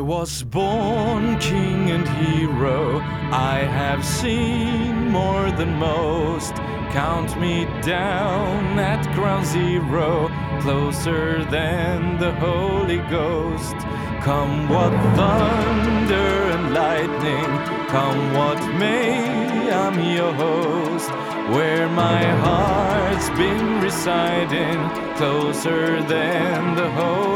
was born king and hero. I have seen more than most. Count me down at ground zero, closer than the Holy Ghost. Come what thunder and lightning, come what may, I'm your host. Where my heart's been residing, closer than the Holy